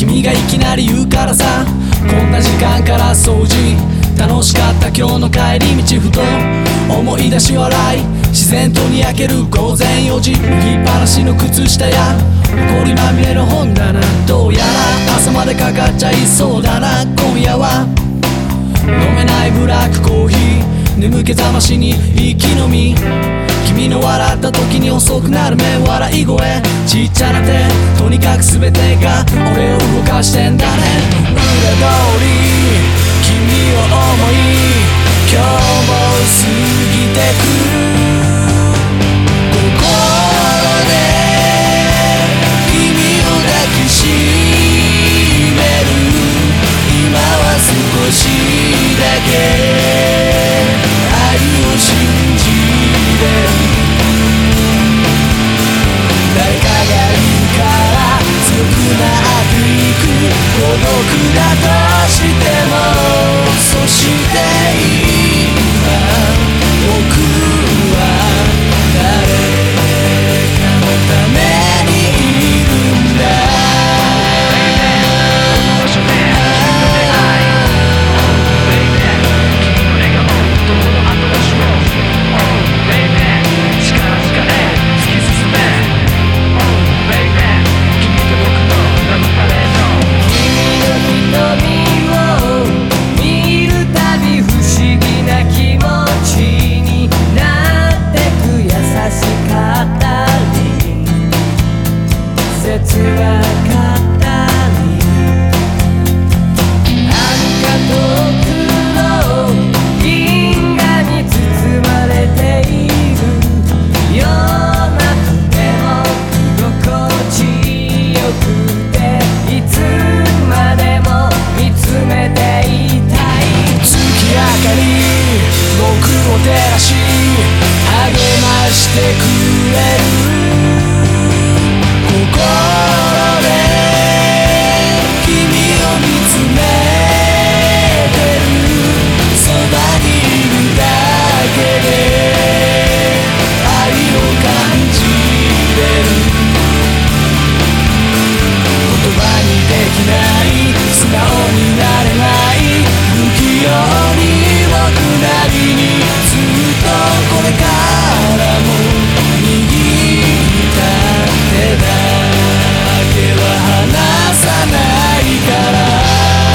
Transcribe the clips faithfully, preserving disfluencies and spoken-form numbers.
君がいきなり言うからさ、こんな時間から掃除。楽しかった今日の帰り道、ふと思い出し笑い、自然とにやける午前よじ。脱ぎっぱなしの靴下や埃まみれの本棚、どうやら朝までかかっちゃいそうだな。今夜は飲めないブラックコーヒー、眠気覚ましに息飲み、君の笑った時に遅くなる目、笑い声ちっちゃな手、とにかく全てが俺を動かしてんだね。裏通り君を思い、今日も過ぎてく心で君を抱きしめる、今は少しだけ愛を信じてる。誰かがいるから強くなっていく、孤独だとしても、そして今僕は誰かのためにいるんだ。してくれる心で君を見つめてる、そばにいるだけで愛を感じれる。言葉にできない、素直になれない、不器用に僕なりにずっとこれからも握った手だけは離さないから。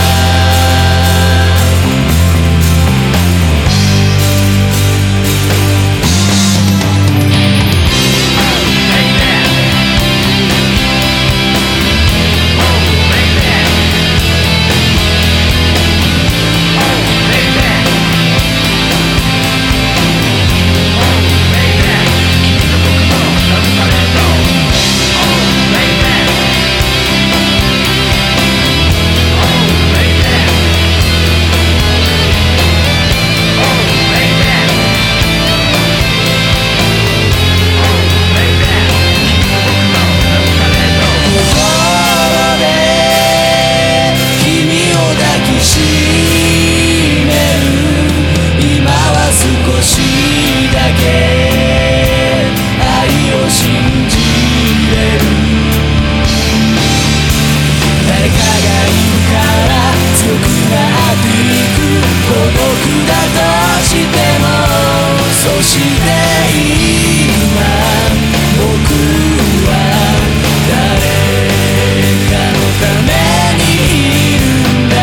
そして今僕は誰かのためにいるんだ。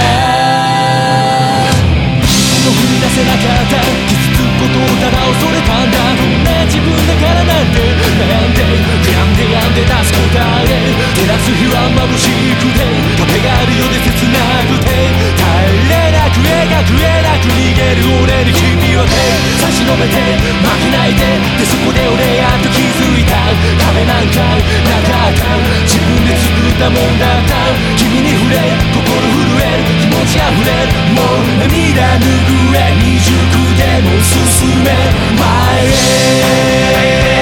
もう踏み出せなかった、傷つくことをただ恐れたんだ。こんな自分だからなんて悩んで悔やんで病んで出す答え、照らす日は眩しくて壁があるようで切なくて、耐えれなく描くえなく逃げる俺に君は手差し伸べて負けないで、でそこで俺やっと気づいた、壁なんかなかった、自分で作ったもんだった。君に触れ心震える気持ちあふれる、もう涙拭え未熟でも進め前へ。